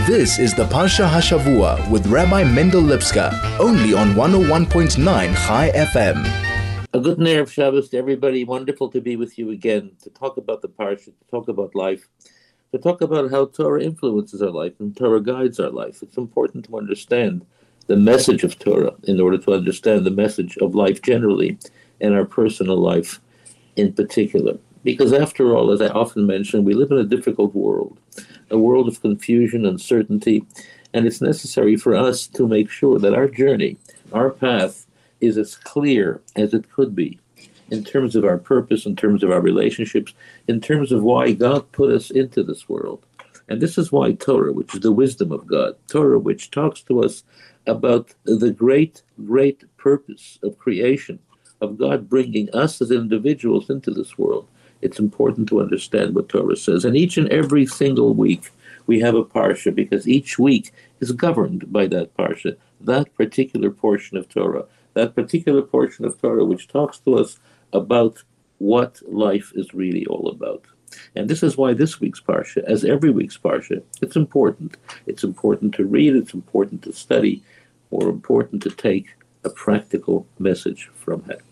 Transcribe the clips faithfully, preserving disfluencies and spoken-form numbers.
This is the Parsha Hashavua with Rabbi Mendel Lipska, only on one oh one point nine Chai F M. A good Erev Shabbos to everybody. Wonderful to be with you again, to talk about the Parsha, to talk about life, to talk about how Torah influences our life and Torah guides our life. It's important to understand the message of Torah in order to understand the message of life generally and our personal life in particular. Because after all, as I often mention, we live in a difficult world, a world of confusion, uncertainty, and it's necessary for us to make sure that our journey, our path, is as clear as it could be in terms of our purpose, in terms of our relationships, in terms of why God put us into this world. And this is why Torah, which is the wisdom of God, Torah, which talks to us about the great, great purpose of creation, of God bringing us as individuals into this world. It's important to understand what Torah says. And each and every single week, we have a parsha, because each week is governed by that parsha, that particular portion of Torah, that particular portion of Torah which talks to us about what life is really all about. And this is why this week's parsha, as every week's parsha, it's important. It's important to read, it's important to study, more important to take a practical message from it.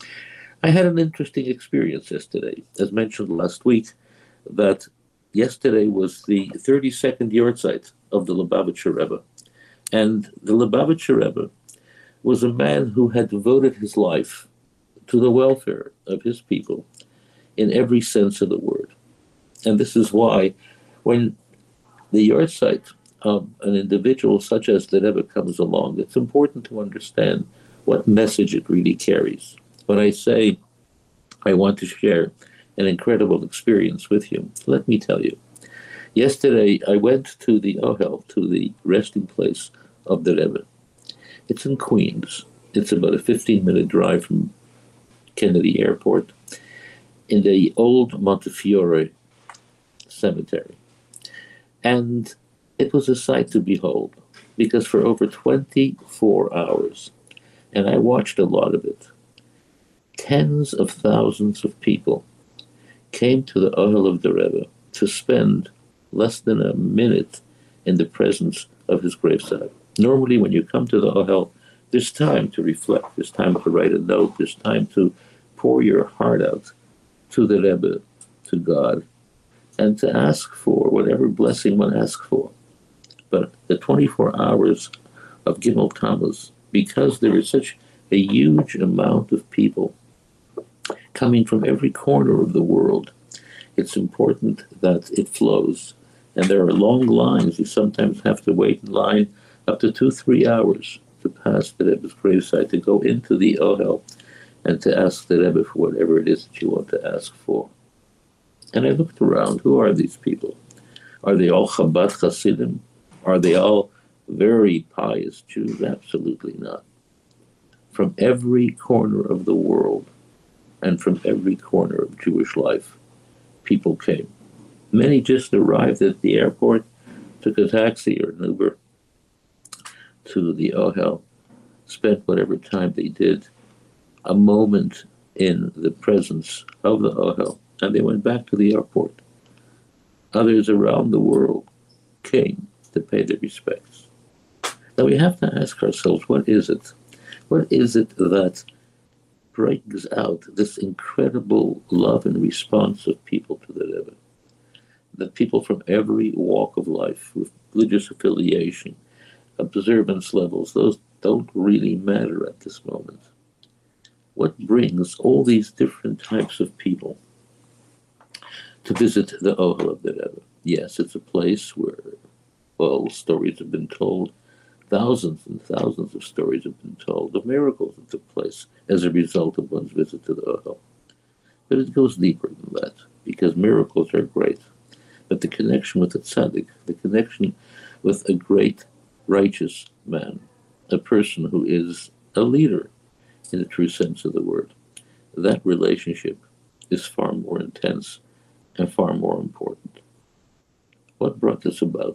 I had an interesting experience yesterday. As mentioned last week, that yesterday was the thirty-second yahrzeit of the Lubavitcher Rebbe. And the Lubavitcher Rebbe was a man who had devoted his life to the welfare of his people in every sense of the word. And this is why when the yahrzeit of an individual such as the Rebbe comes along, it's important to understand what message it really carries. When I say I want to share an incredible experience with you, let me tell you. Yesterday, I went to the Ohel, to the resting place of the Rebbe. It's in Queens. It's about a fifteen-minute drive from Kennedy Airport in the old Montefiore Cemetery. And it was a sight to behold, because for over twenty-four hours, and I watched a lot of it, tens of thousands of people came to the Ohel of the Rebbe to spend less than a minute in the presence of his graveside. Normally, when you come to the Ohel, there's time to reflect, there's time to write a note, there's time to pour your heart out to the Rebbe, to God, and to ask for whatever blessing one asks for. But the twenty-four hours of Gimel Tammuz, because there is such a huge amount of people coming from every corner of the world, it's important that it flows. And there are long lines. You sometimes have to wait in line up to two, three hours to pass the Rebbe's gravesite, to go into the Ohel and to ask the Rebbe for whatever it is that you want to ask for. And I looked around. Who are these people? Are they all Chabad Hasidim? Are they all very pious Jews? Absolutely not. From every corner of the world and from every corner of Jewish life, people came. Many just arrived at the airport, took a taxi or an Uber to the Ohel, spent whatever time they did, a moment in the presence of the Ohel, and they went back to the airport. Others around the world came to pay their respects. Now we have to ask ourselves, what is it? What is it that brings out this incredible love and response of people to the Rebbe? That people from every walk of life, with religious affiliation, observance levels, those don't really matter at this moment. What brings all these different types of people to visit the Ohel of the Rebbe? Yes, it's a place where, well, stories have been told. Thousands and thousands of stories have been told of miracles that took place as a result of one's visit to the Ohel. But it goes deeper than that, because miracles are great. But the connection with the tzaddik, the connection with a great righteous man, a person who is a leader in the true sense of the word, that relationship is far more intense and far more important. What brought this about?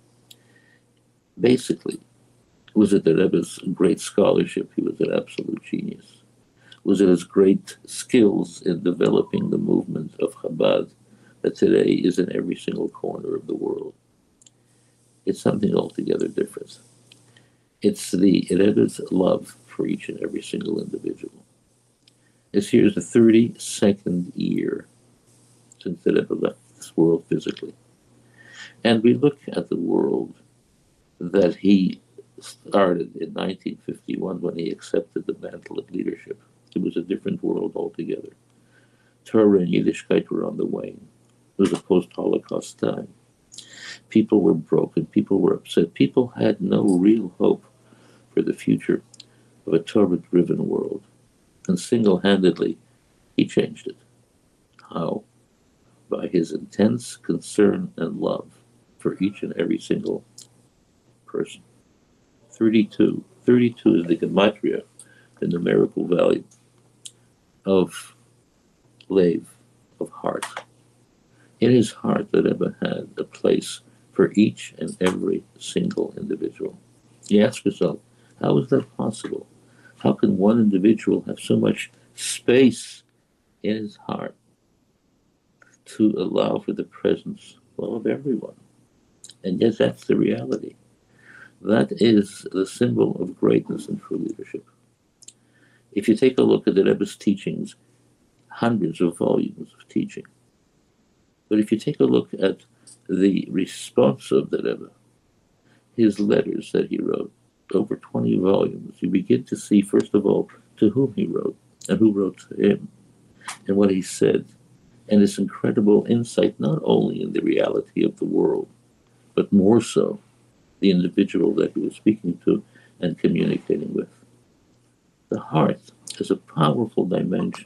Basically, was it the Rebbe's great scholarship? He was an absolute genius. Was it his great skills in developing the movement of Chabad that today is in every single corner of the world? It's something altogether different. It's the Rebbe's love for each and every single individual. This year is the thirty-second year since the Rebbe left this world physically. And we look at the world that he started in nineteen fifty-one when he accepted the mantle of leadership. It was a different world altogether. Torah and Yiddishkeit were on the wane. It was a post-Holocaust time. People were broken. People were upset. People had no real hope for the future of a Torah-driven world. And single-handedly, he changed it. How? By his intense concern and love for each and every single person. thirty-two. thirty-two is the gematria, the numerical value of Lev, of heart. In his heart, the Rebbe had a place for each and every single individual. You ask yourself, how is that possible? How can one individual have so much space in his heart to allow for the presence, well, of everyone? And yes, that's the reality. That is the symbol of greatness and true leadership. If you take a look at the Rebbe's teachings, hundreds of volumes of teaching, but if you take a look at the response of the Rebbe, his letters that he wrote, over twenty volumes, you begin to see, first of all, to whom he wrote, and who wrote to him, and what he said, and this incredible insight not only in the reality of the world, but more so the individual that he was speaking to and communicating with. The heart is a powerful dimension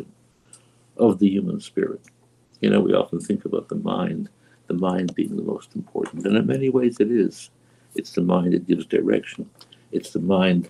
of the human spirit. You know, we often think about the mind, the mind being the most important, and in many ways it is. It's the mind that gives direction. It's the mind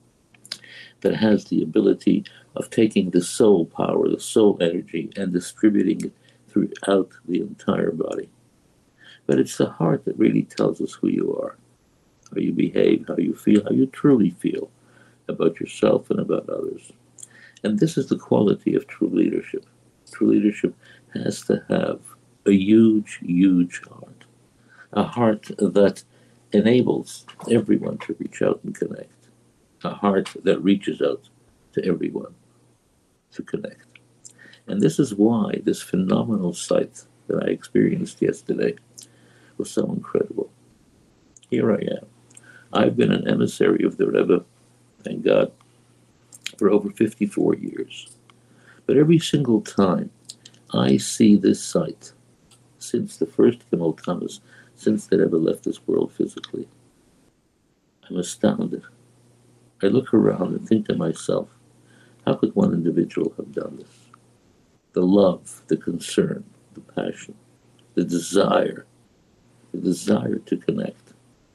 that has the ability of taking the soul power, the soul energy, and distributing it throughout the entire body. But it's the heart that really tells us who you are, how you behave, how you feel, how you truly feel about yourself and about others. And this is the quality of true leadership. True leadership has to have a huge, huge heart, a heart that enables everyone to reach out and connect, a heart that reaches out to everyone to connect. And this is why this phenomenal sight that I experienced yesterday was so incredible. Here I am. I've been an emissary of the Rebbe, thank God, for over fifty-four years. But every single time I see this sight, since the first Gimel Tammuz, since the Rebbe left this world physically, I'm astounded. I look around and think to myself, how could one individual have done this? The love, the concern, the passion, the desire, the desire to connect,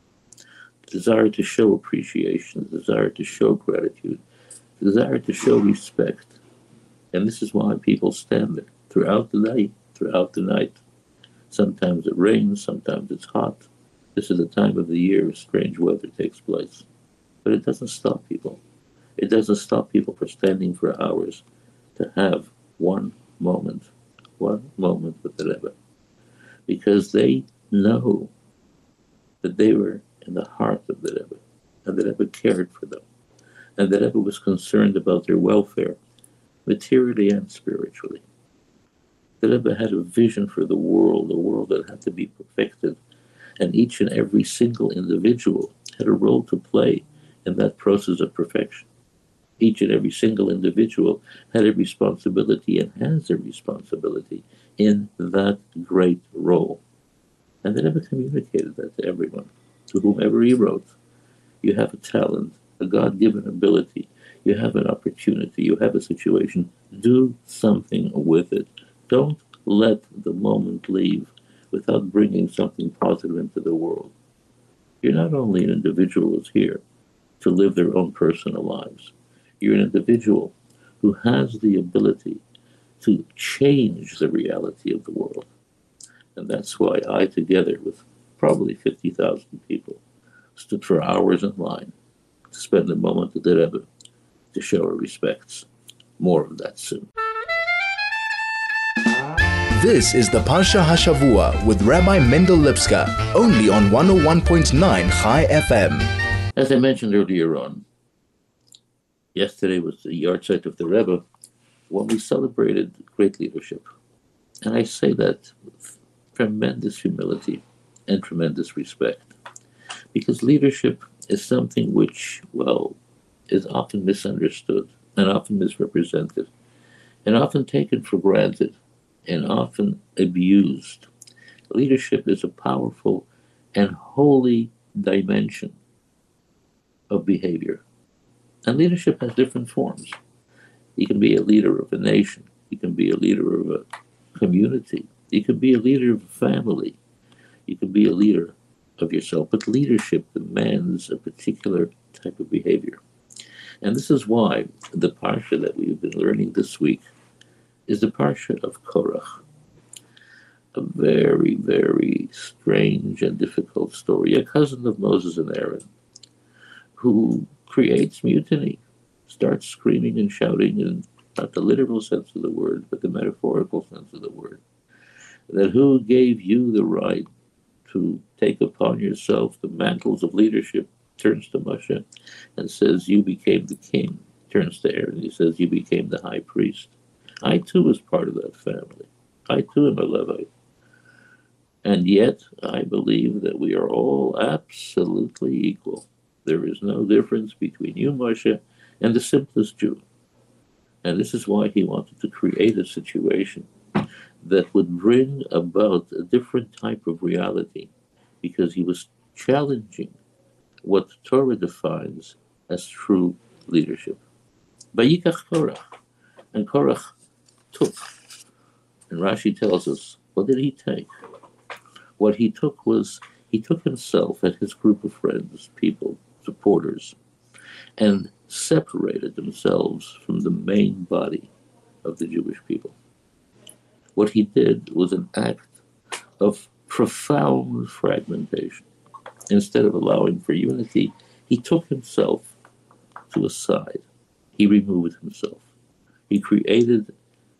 the desire to show appreciation, the desire to show gratitude, the desire to show respect. And this is why people stand there throughout the day, throughout the night. Sometimes it rains, sometimes it's hot. This is the time of the year strange weather takes place. But it doesn't stop people. It doesn't stop people from standing for hours to have one moment, one moment with the Rebbe. Because they know that they were in the heart of the Rebbe, and the Rebbe cared for them, and the Rebbe was concerned about their welfare, materially and spiritually. The Rebbe had a vision for the world, a world that had to be perfected, and each and every single individual had a role to play in that process of perfection. Each and every single individual had a responsibility and has a responsibility in that great role. And the Rebbe communicated that to everyone, to whomever he wrote. You have a talent, a God-given ability, you have an opportunity, you have a situation, do something with it. Don't let the moment leave without bringing something positive into the world. You're not only an individual who's here to live their own personal lives. You're an individual who has the ability to change the reality of the world. And that's why I, together with probably fifty thousand people, stood for hours in line to spend a moment with the Rebbe to show our respects. More of that soon. This is the Parsha Hashavua with Rabbi Mendel Lipska, only on one oh one point nine Chai F M. As I mentioned earlier on, yesterday was the yahrzeit of the Rebbe when we celebrated great leadership. And I say that with tremendous humility and tremendous respect, because leadership is something which, well, is often misunderstood and often misrepresented and often taken for granted and often abused. Leadership is a powerful and holy dimension of behavior. And leadership has different forms. You can be a leader of a nation. You can be a leader of a community. You can be a leader of a family. You can be a leader of yourself. But leadership demands a particular type of behavior. And this is why the parsha that we've been learning this week is the parsha of Korach. A very, very strange and difficult story. A cousin of Moses and Aaron who creates mutiny, starts screaming and shouting in not the literal sense of the word, but the metaphorical sense of the word. That who gave you the right to take upon yourself the mantles of leadership, turns to Moshe and says, you became the king. Turns to Aaron, he says, you became the high priest. I too was part of that family. I too am a Levite. And yet, I believe that we are all absolutely equal. There is no difference between you, Moshe, and the simplest Jew. And this is why he wanted to create a situation that would bring about a different type of reality, because he was challenging what Torah defines as true leadership. Vayikach Korach, and Korach took. And Rashi tells us, what did he take? What he took was, he took himself and his group of friends, people, supporters, and separated themselves from the main body of the Jewish people. What he did was an act of profound fragmentation. Instead of allowing for unity, he took himself to a side. He removed himself. He created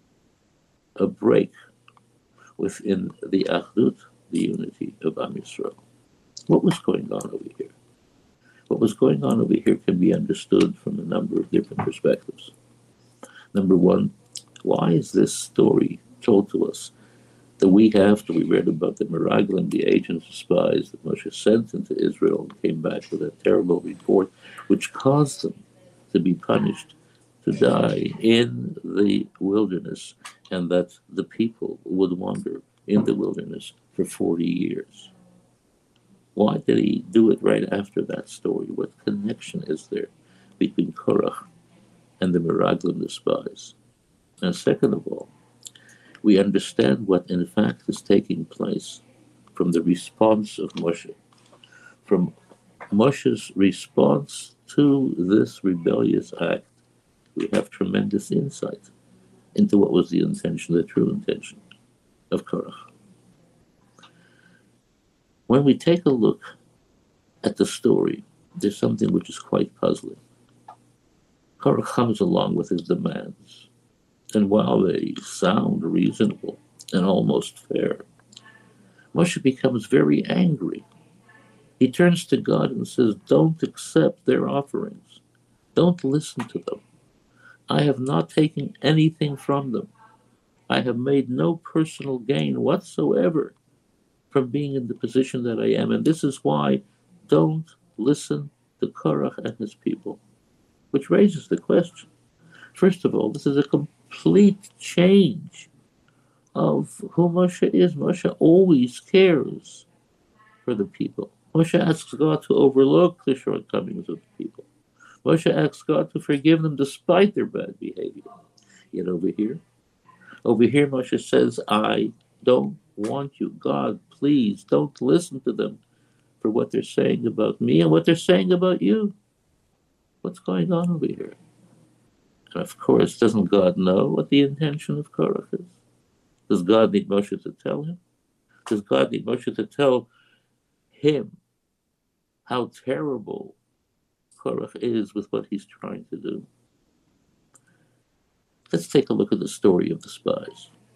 a break within the Achdut, the unity of Am Yisrael. What was going on over here? What was going on over here can be understood from a number of different perspectives. Number one, why is this story told to us the week after we read about the Meraglim, the agents of spies that Moshe sent into Israel and came back with a terrible report which caused them to be punished, to die in the wilderness, and that the people would wander in the wilderness for forty years? Why did he do it right after that story? What connection is there between Korach and the Meraglim, the spies? And second of all, we understand what in fact is taking place from the response of Moshe. From Moshe's response to this rebellious act, we have tremendous insight into what was the intention, the true intention of Korach. When we take a look at the story, there's something which is quite puzzling. Korach comes along with his demands, and while they sound reasonable and almost fair, Moshe becomes very angry. He turns to God and says, don't accept their offerings. Don't listen to them. I have not taken anything from them. I have made no personal gain whatsoever from being in the position that I am. And this is why don't listen to Korach and his people. Which raises the question. First of all, this is a complete change of who Moshe is. Moshe always cares for the people. Moshe asks God to overlook the shortcomings of the people. Moshe asks God to forgive them despite their bad behavior. Yet over here, over here Moshe says, I don't want you. God, please don't listen to them for what they're saying about me and what they're saying about you. What's going on over here? And of course, doesn't God know what the intention of Korach is? Does God need Moshe to tell him? Does God need Moshe to tell him how terrible Korach is with what he's trying to do? Let's take a look at the story of the spies.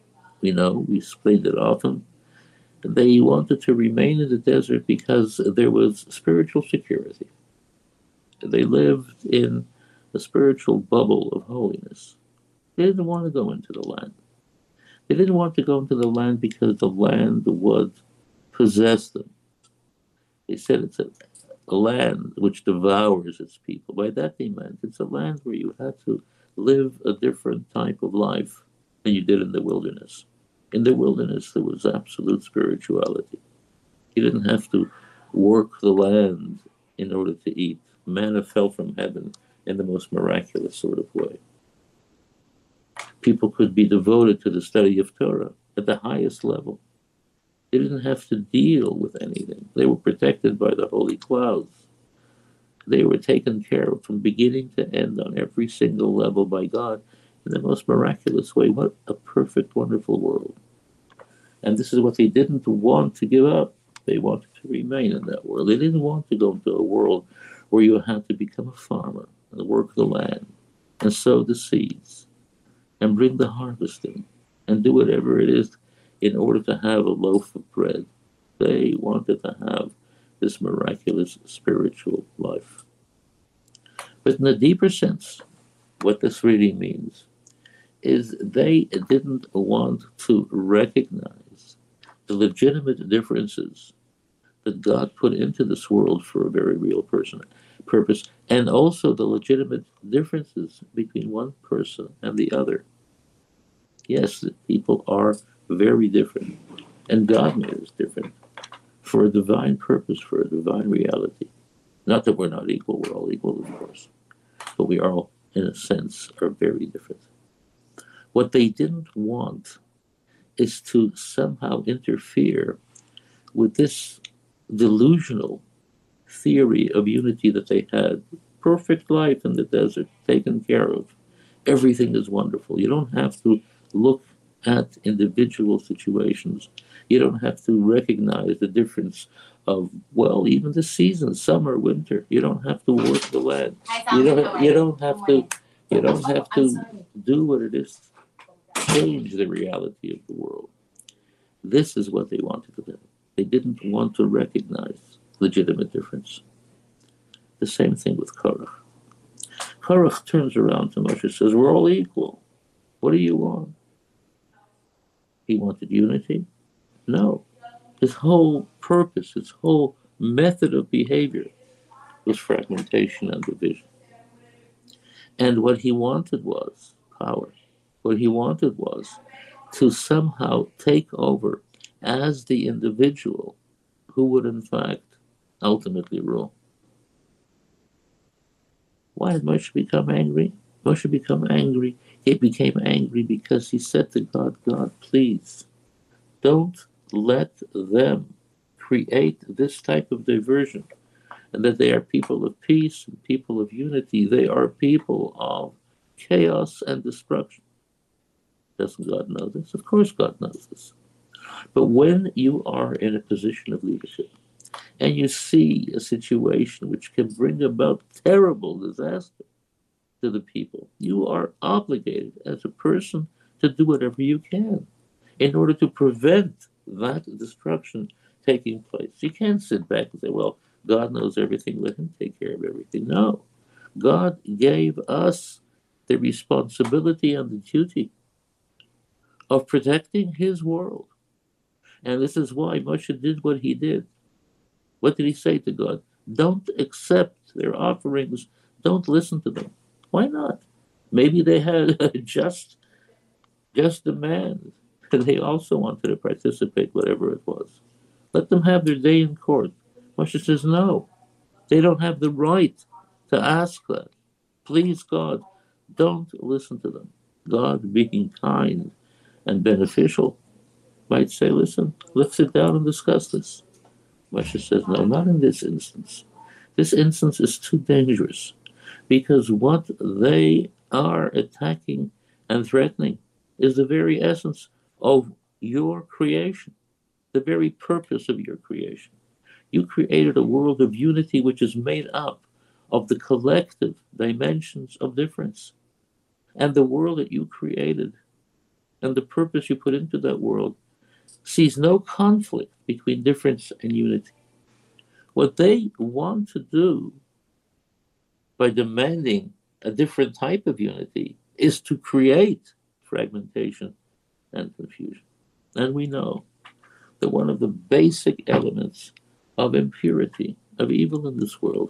We know, we explained it often. They wanted to remain in the desert because there was spiritual security. They lived in a spiritual bubble of holiness. They didn't want to go into the land. They didn't want to go into the land because the land would possess them. They said it's a, a land which devours its people. By that they meant it's a land where you had to live a different type of life than you did in the wilderness. In the wilderness, there was absolute spirituality. You didn't have to work the land in order to eat. Manna fell from heaven in the most miraculous sort of way. People could be devoted to the study of Torah at the highest level. They didn't have to deal with anything. They were protected by the holy clouds. They were taken care of from beginning to end on every single level by God in the most miraculous way. What a perfect, wonderful world. And this is what they didn't want to give up. They wanted to remain in that world. They didn't want to go into a world where you had to become a farmer and work the land and sow the seeds and bring the harvest in and do whatever it is in order to have a loaf of bread. They wanted to have this miraculous spiritual life. But in a deeper sense, what this really means is they didn't want to recognize the legitimate differences that God put into this world for a very real person, purpose, and also the legitimate differences between one person and the other. Yes, people are very different, and God made us different for a divine purpose, for a divine reality. Not that we're not equal, we're all equal, of course, but we all, in a sense, are very different. What they didn't want is to somehow interfere with this delusional theory of unity that they had. Perfect life in the desert, taken care of. Everything is wonderful. You don't have to look at individual situations. You don't have to recognize the difference of, well, even the seasons, summer, winter. You don't have to work the land. You don't, you don't have to, you don't have to do what it is to change the reality of the world. This is what they wanted to do. They didn't want to recognize legitimate difference. The same thing with Korach. Korach turns around to Moshe and says, we're all equal. What do you want? He wanted unity? No. His whole purpose, his whole method of behavior was fragmentation and division. And what he wanted was power. What he wanted was to somehow take over as the individual who would in fact ultimately rule. Why did Moshe become angry? Moshe became angry. He became angry because he said to God, God, please, don't let them create this type of diversion, and that they are people of peace and people of unity. They are people of chaos and destruction. Doesn't God know this? Of course God knows this. But when you are in a position of leadership and you see a situation which can bring about terrible disaster to the people, you are obligated as a person to do whatever you can in order to prevent that destruction taking place. You can't sit back and say, well, God knows everything, let him take care of everything. No. God gave us the responsibility and the duty of protecting his world. And this is why Moshe did what he did. What did he say to God? Don't accept their offerings. Don't listen to them. Why not? Maybe they had a just, just demand. And they also wanted to participate, whatever it was. Let them have their day in court. Moshe says, no, they don't have the right to ask that. Please, God, don't listen to them. God, being kind and beneficial, might say, listen, let's sit down and discuss this. Moshe says, no, not in this instance. This instance is too dangerous because what they are attacking and threatening is the very essence of your creation, the very purpose of your creation. You created a world of unity which is made up of the collective dimensions of difference. And the world that you created and the purpose you put into that world sees no conflict between difference and unity. What they want to do by demanding a different type of unity is to create fragmentation and confusion. And we know that one of the basic elements of impurity, of evil in this world,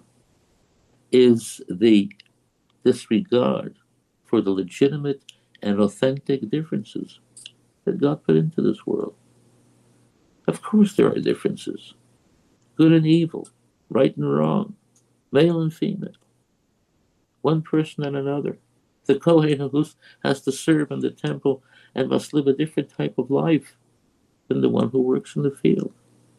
is the disregard for the legitimate and authentic differences that God put into this world. Of course, there are differences, good and evil, right and wrong, male and female, one person and another. The Kohen who has to serve in the temple and must live a different type of life than the one who works in the field.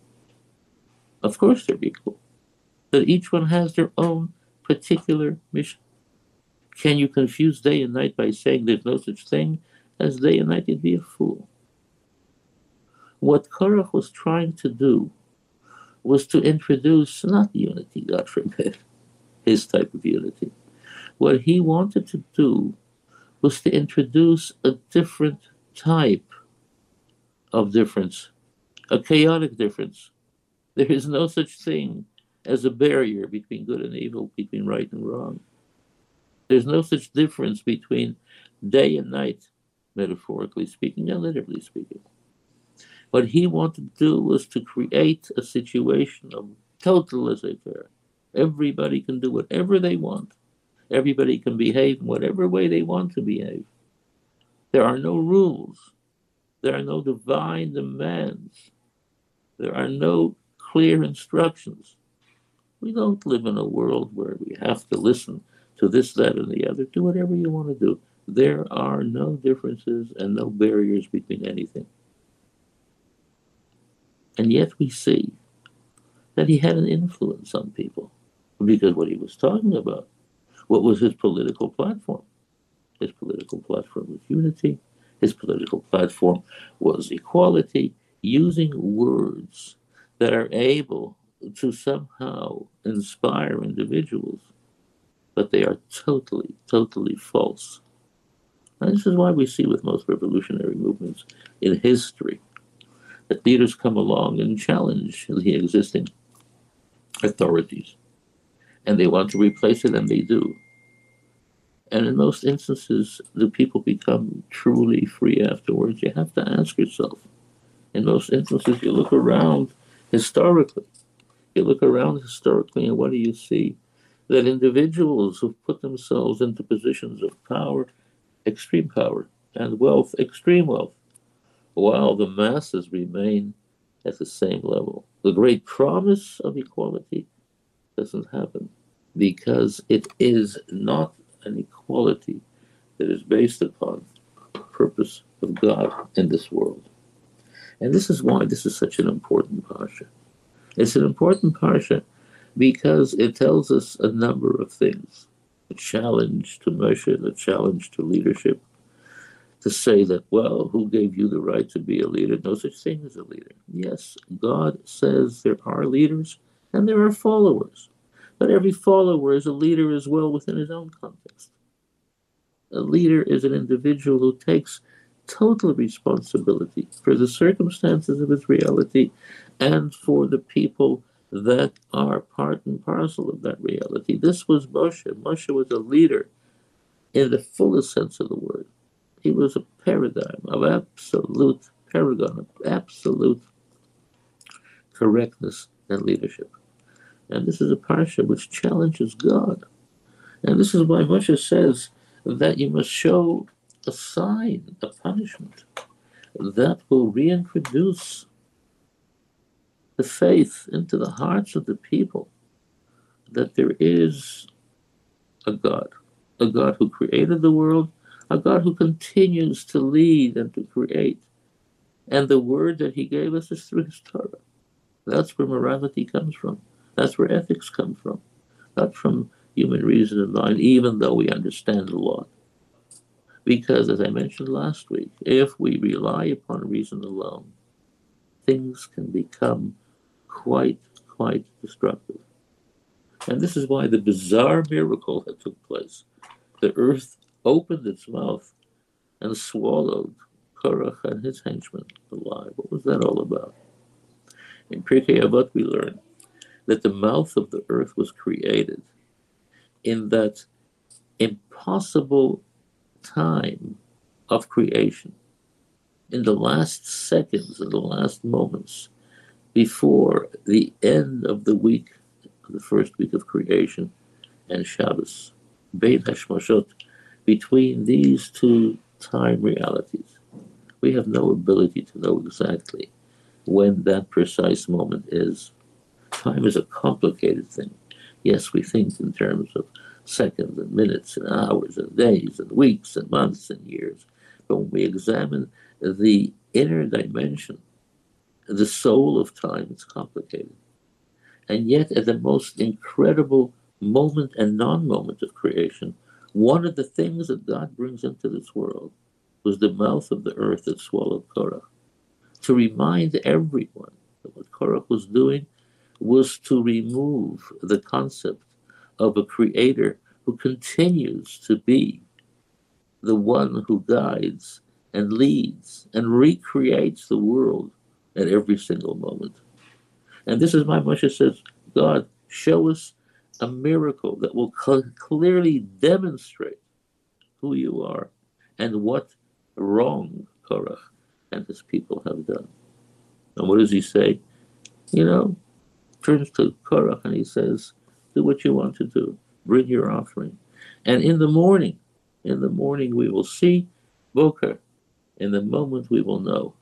Of course, they're equal, but each one has their own particular mission. Can you confuse day and night by saying there's no such thing as day and night? You'd be a fool. What Korach was trying to do was to introduce not unity, God forbid, his type of unity. What he wanted to do was to introduce a different type of difference, a chaotic difference. There is no such thing as a barrier between good and evil, between right and wrong. There's no such difference between day and night, metaphorically speaking and literally speaking. What he wanted to do was to create a situation of total laissez-faire. Everybody can do whatever they want. Everybody can behave in whatever way they want to behave. There are no rules. There are no divine demands. There are no clear instructions. We don't live in a world where we have to listen to this, that, and the other. Do whatever you want to do. There are no differences and no barriers between anything. And yet we see that he had an influence on people because what he was talking about, what was his political platform? His political platform was unity. His political platform was equality, using words that are able to somehow inspire individuals, but they are totally, totally false. And this is why we see with most revolutionary movements in history that leaders come along and challenge the existing authorities, and they want to replace it, and they do. And in most instances, the people become truly free afterwards. You have to ask yourself. In most instances, you look around historically. You look around historically, and what do you see? That individuals who've put themselves into positions of power, extreme power, and wealth, extreme wealth, while the masses remain at the same level. The great promise of equality doesn't happen because it is not an equality that is based upon the purpose of God in this world. And this is why this is such an important parsha. It's an important parsha because it tells us a number of things. A challenge to Moshe, a challenge to leadership, to say that, well, who gave you the right to be a leader? No such thing as a leader. Yes, God says there are leaders and there are followers. But every follower is a leader as well within his own context. A leader is an individual who takes total responsibility for the circumstances of his reality and for the people that are part and parcel of that reality. This was Moshe. Moshe was a leader in the fullest sense of the word. He was a paradigm of absolute paragon, of absolute correctness and leadership. And this is a parsha which challenges God. And this is why Moshe says that you must show a sign, a punishment, that will reintroduce the faith into the hearts of the people that there is a God, a God who created the world, a God who continues to lead and to create. And the word that he gave us is through his Torah. That's where morality comes from. That's where ethics come from. Not from human reason and mind, even though we understand a lot. Because, as I mentioned last week, if we rely upon reason alone, things can become quite, quite destructive. And this is why the bizarre miracle that took place, the earth opened its mouth and swallowed Korach and his henchmen alive. What was that all about? In Pirkei Avot we learn that the mouth of the earth was created in that impossible time of creation, in the last seconds, in the last moments before the end of the week, the first week of creation, and Shabbos, Bein Hashmashot, between these two time realities. We have no ability to know exactly when that precise moment is. Time is a complicated thing. Yes, we think in terms of seconds and minutes and hours and days and weeks and months and years. But when we examine the inner dimension, the soul of time, it's complicated. And yet, at the most incredible moment and non-moment of creation, one of the things that God brings into this world was the mouth of the earth that swallowed Korach, to remind everyone that what Korach was doing was to remove the concept of a creator who continues to be the one who guides and leads and recreates the world at every single moment. And this is why Moshe says, God, show us a miracle that will cl- clearly demonstrate who you are and what wrong Korach and his people have done. And what does he say? You know, turns to Korach and he says, do what you want to do. Bring your offering. And in the morning, in the morning we will see Boker. In the moment we will know.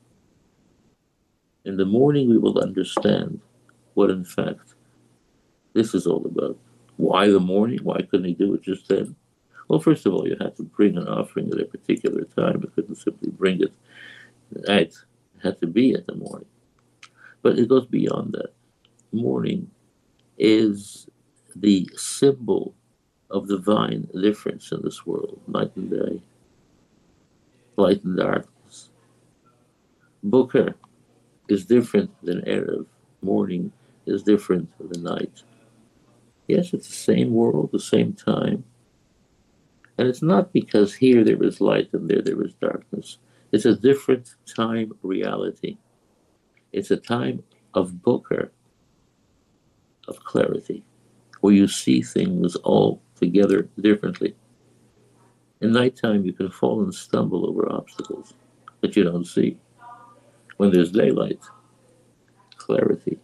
In the morning we will understand what in fact this is all about. Why the morning? Why couldn't he do it just then? Well, first of all, you had to bring an offering at a particular time. You couldn't simply bring it at night. It had to be at the morning. But it goes beyond that. Morning is the symbol of divine difference in this world, night and day, light and darkness. Boker is different than Erev. Morning is different than night. Yes, it's the same world, the same time. And it's not because here there is light and there there is darkness. It's a different time reality. It's a time of Boker, of clarity, where you see things all together differently. In nighttime, you can fall and stumble over obstacles that you don't see. When there's daylight, clarity.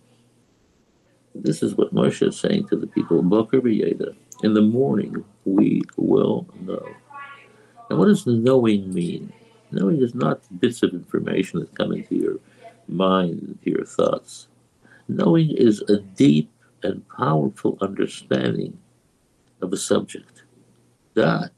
This is what Moshe is saying to the people, Boker v'yeda. In the morning, we will know. And what does knowing mean? Knowing is not bits of information that come into your mind, into your thoughts. Knowing is a deep and powerful understanding of a subject. That,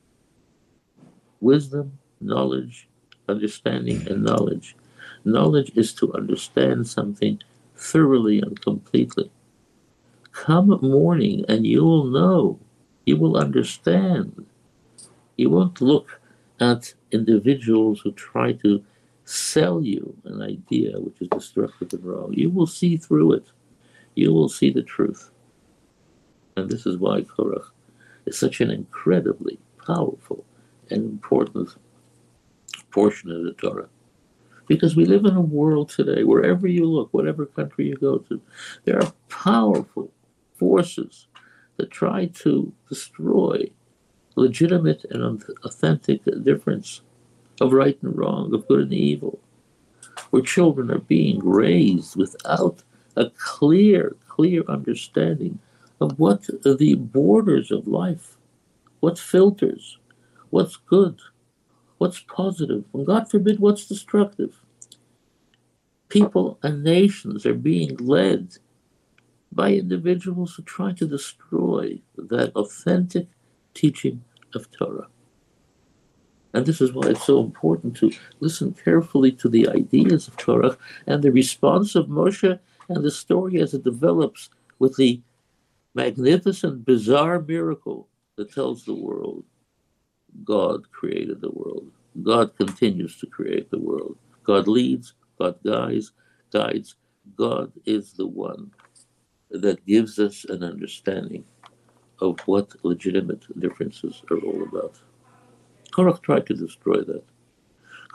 wisdom, knowledge, understanding, and knowledge. Knowledge is to understand something thoroughly and completely. Come morning and you will know. You will understand. You won't look at individuals who try to sell you an idea which is destructive and wrong. You will see through it. You will see the truth. And this is why Korach is such an incredibly powerful and important portion of the Torah. Because we live in a world today, wherever you look, whatever country you go to, there are powerful forces that try to destroy legitimate and authentic difference of right and wrong, of good and evil, where children are being raised without a clear, clear understanding of what the borders of life, what filters, what's good, what's positive, and God forbid what's destructive. People and nations are being led by individuals who try to destroy that authentic teaching of Torah. And this is why it's so important to listen carefully to the ideas of Torah and the response of Moshe and the story as it develops with the magnificent, bizarre miracle that tells the world God created the world. God continues to create the world. God leads, God guides, guides. God is the one that gives us an understanding of what legitimate differences are all about. Korach tried to destroy that.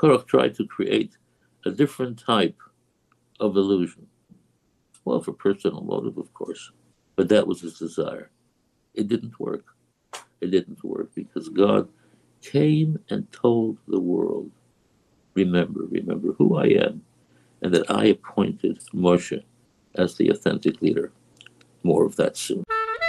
Korach tried to create a different type of illusion. Well, for personal motive, of course, but that was his desire. It didn't work. It didn't work because God came and told the world, remember, remember who I am, and that I appointed Moshe as the authentic leader. More of that soon.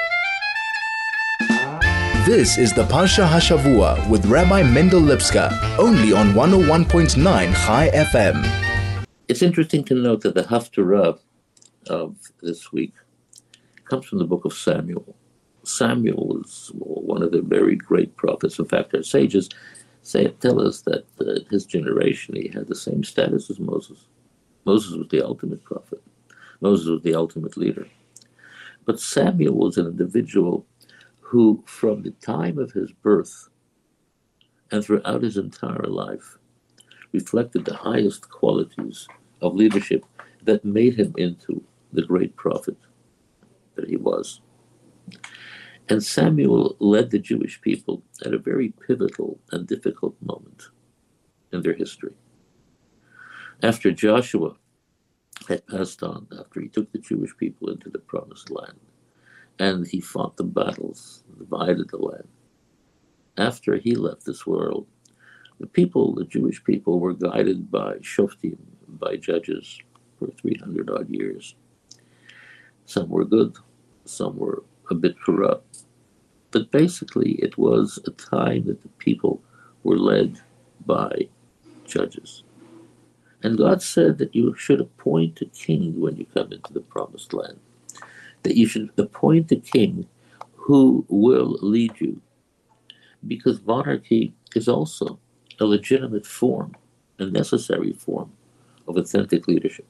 This is the Parsha Hashavua with Rabbi Mendel Lipska, only on one oh one point nine Chai F M. It's interesting to note that the Haftarah of this week comes from the book of Samuel. Samuel was one of the very great prophets. In fact, our sages say tell us that uh, his generation, he had the same status as Moses. Moses was the ultimate prophet. Moses was the ultimate leader. But Samuel was an individual who, from the time of his birth and throughout his entire life, reflected the highest qualities of leadership that made him into the great prophet that he was. And Samuel led the Jewish people at a very pivotal and difficult moment in their history. After Joshua had passed on, after he took the Jewish people into the promised land, and he fought the battles, divided the land. After he left this world, the people, the Jewish people, were guided by shoftim, by judges, for three hundred odd years. Some were good, some were a bit corrupt. But basically, it was a time that the people were led by judges. And God said that you should appoint a king when you come into the promised land, that you should appoint a king who will lead you, because monarchy is also a legitimate form, a necessary form of authentic leadership.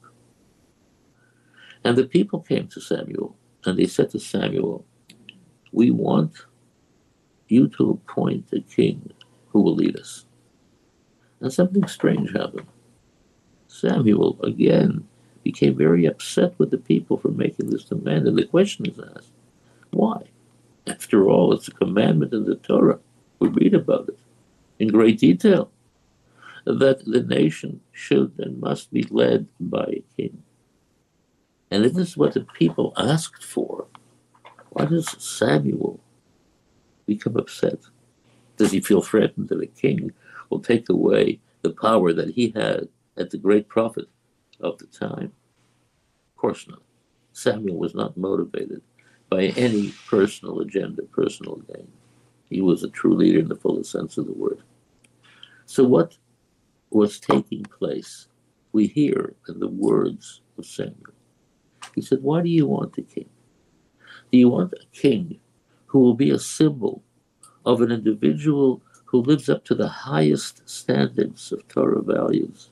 And the people came to Samuel, and they said to Samuel, we want you to appoint a king who will lead us. And something strange happened. Samuel, again, became very upset with the people for making this demand. And the question is asked, why? After all, it's a commandment in the Torah. We read about it in great detail, that the nation should and must be led by a king. And this is what the people asked for. Why does Samuel become upset? Does he feel threatened that a king will take away the power that he had as the great prophet of the time? Of course not. Samuel was not motivated by any personal agenda, personal gain. He was a true leader in the fullest sense of the word. So what was taking place? We hear in the words of Samuel. He said, why do you want a king? Do you want a king who will be a symbol of an individual who lives up to the highest standards of Torah values?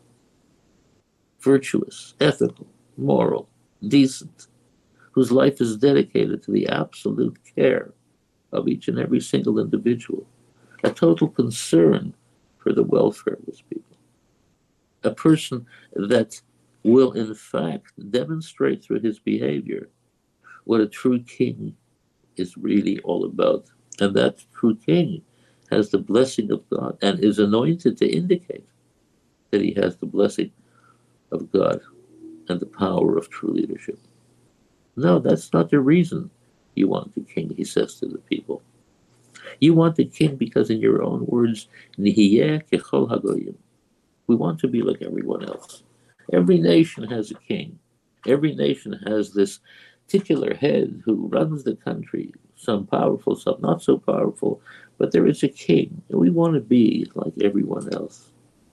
Virtuous, ethical, moral, decent, whose life is dedicated to the absolute care of each and every single individual, a total concern for the welfare of his people. A person that will, in fact, demonstrate through his behavior what a true king is really all about. And that true king has the blessing of God and is anointed to indicate that he has the blessing of God and the power of true leadership. No, that's not the reason you want the king, he says to the people. You want the king because, in your own words, Nihiyeh kechol hagoyim. We want to be like everyone else. Every nation has a king. Every nation has this particular head who runs the country, some powerful, some not so powerful, but there is a king, and we want to be like everyone else.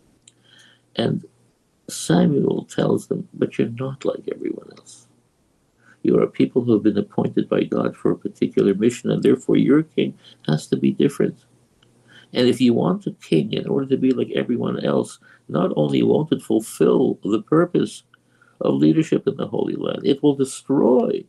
And Samuel tells them, but you're not like everyone else. You are people who have been appointed by God for a particular mission, and therefore your king has to be different. And if you want a king in order to be like everyone else, not only won't it fulfill the purpose of leadership in the Holy Land, it will destroy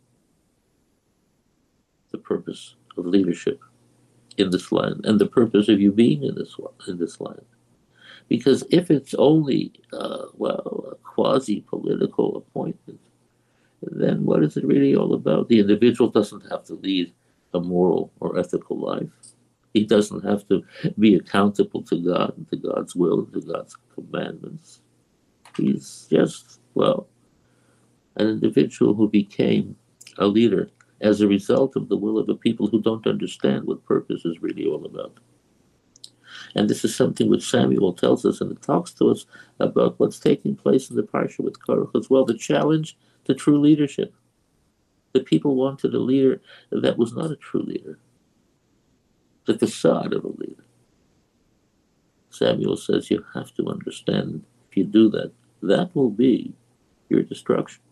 the purpose of leadership in this land and the purpose of you being in this in this land. Because if it's only, uh, well, a quasi-political appointment, then what is it really all about? The individual doesn't have to lead a moral or ethical life. He doesn't have to be accountable to God and to God's will and to God's commandments. He's just, well, an individual who became a leader as a result of the will of the people who don't understand what purpose is really all about. And this is something which Samuel tells us, and it talks to us about what's taking place in the Parsha with Korach as well, the challenge to true leadership. The people wanted a leader that was not a true leader, the facade of a leader. Samuel says you have to understand, if you do that, that will be your destruction.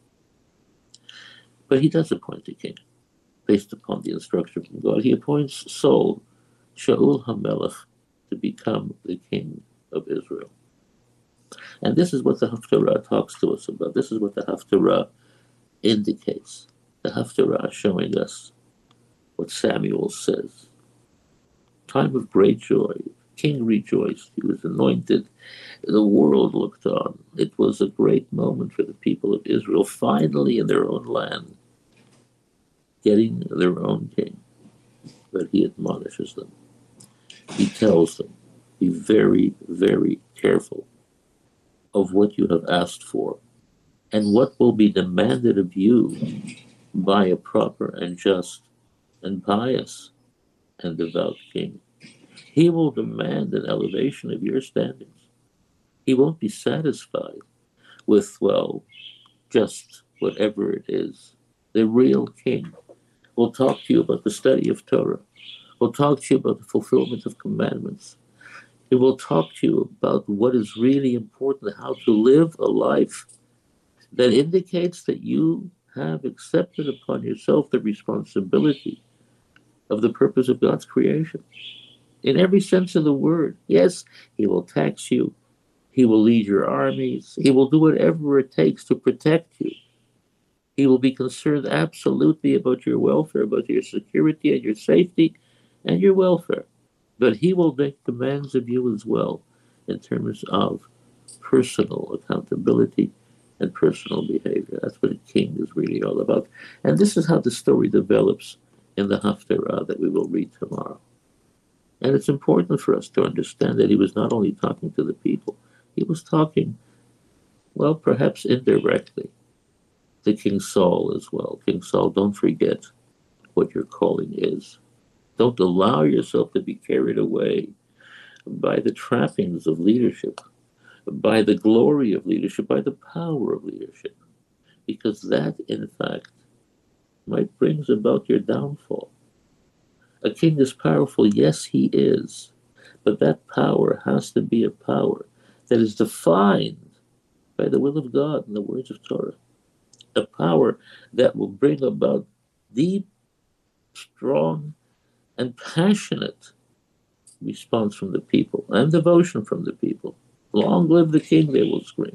But he does appoint a king based upon the instruction from God. He appoints Saul, Shaul HaMelech, to become the king of Israel. And this is what the Haftarah talks to us about. This is what the Haftarah indicates. The Haftarah showing us what Samuel says. Time of great joy. King rejoiced. He was anointed. The world looked on. It was a great moment for the people of Israel, finally in their own land, getting their own king. But he admonishes them. He tells them, be very, very careful of what you have asked for and what will be demanded of you by a proper and just and pious and devout king. He will demand an elevation of your standings. He won't be satisfied with, well, just whatever it is. The real king will talk to you about the study of Torah. Will talk to you about the fulfillment of commandments. He will talk to you about what is really important, how to live a life that indicates that you have accepted upon yourself the responsibility of the purpose of God's creation. In every sense of the word. Yes, he will tax you. He will lead your armies. He will do whatever it takes to protect you. He will be concerned absolutely about your welfare, about your security and your safety and your welfare. But he will make demands of you as well in terms of personal accountability and personal behavior. That's what a king is really all about. And this is how the story develops in the Haftarah that we will read tomorrow. And it's important for us to understand that he was not only talking to the people, he was talking, well, perhaps indirectly, to King Saul as well. King Saul, don't forget what your calling is. Don't allow yourself to be carried away by the trappings of leadership, by the glory of leadership, by the power of leadership, because that, in fact, might bring about your downfall. A king is powerful, yes, he is, but that power has to be a power that is defined by the will of God and the words of Torah. A power that will bring about deep, strong, and passionate response from the people and devotion from the people. Long live the king, they will scream.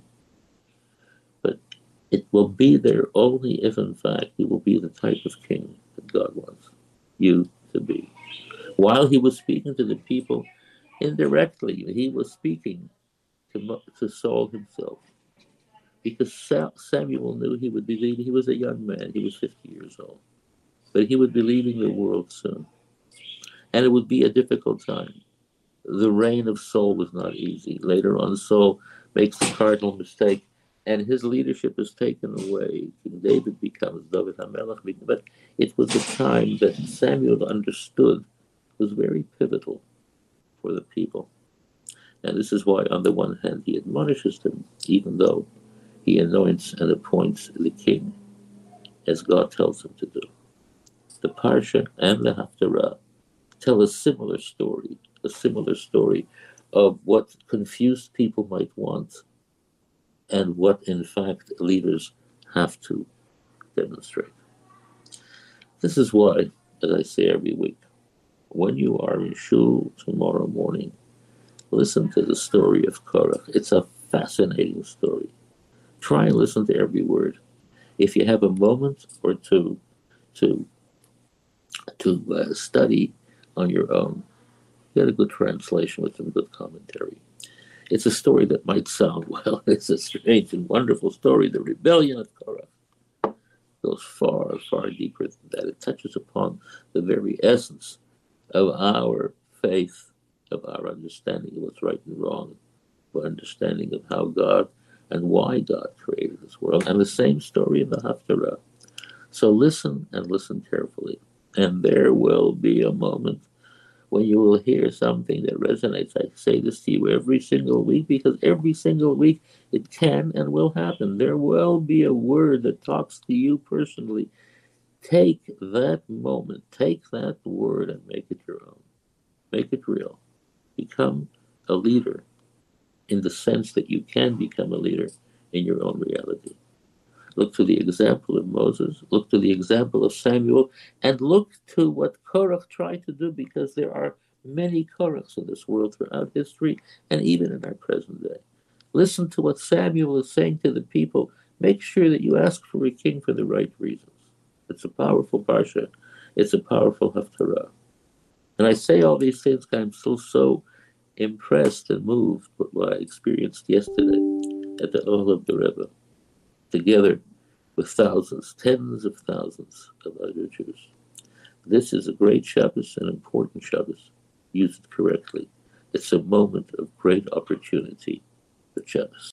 But it will be there only if, in fact, you will be the type of king that God wants you to be. While he was speaking to the people indirectly, he was speaking to, to Saul himself. Because Samuel knew he would be leaving. He was a young man. He was fifty years old. But he would be leaving the world soon. And it would be a difficult time. The reign of Saul was not easy. Later on, Saul makes the cardinal mistake, and his leadership is taken away. King David becomes David HaMelech. But it was a time that Samuel understood was very pivotal for the people. And this is why, on the one hand, he admonishes them, even though he anoints and appoints the king, as God tells him to do. The Parsha and the Haftarah tell a similar story, a similar story of what confused people might want and what, in fact, leaders have to demonstrate. This is why, as I say every week, when you are in shul tomorrow morning, listen to the story of Korach. It's a fascinating story. Try and listen to every word. If you have a moment or two to, to uh, study on your own, get a good translation with some good commentary. It's a story that might sound, well, it's a strange and wonderful story. The rebellion of Korach goes far, far deeper than that. It touches upon the very essence of our faith of our understanding of what's right and wrong, our understanding of how God and why God created this world, and the same story in the Haftarah. So listen and listen carefully, and there will be a moment when you will hear something that resonates. I say this to you every single week because every single week it can and will happen. There will be a word that talks to you personally. Take that moment, take that word and make it your own. Make it real. Become a leader in the sense that you can become a leader in your own reality. Look to the example of Moses, look to the example of Samuel, and look to what Korach tried to do, because there are many Korachs in this world throughout history and even in our present day. Listen to what Samuel is saying to the people. Make sure that you ask for a king for the right reasons. It's a powerful parsha. It's a powerful haftarah. And I say all these things because I'm still so impressed and moved by what I experienced yesterday at the Ohel of the Rebbe, together with thousands, tens of thousands of other Jews. This is a great Shabbos, an important Shabbos. Use it correctly. It's a moment of great opportunity for Shabbos.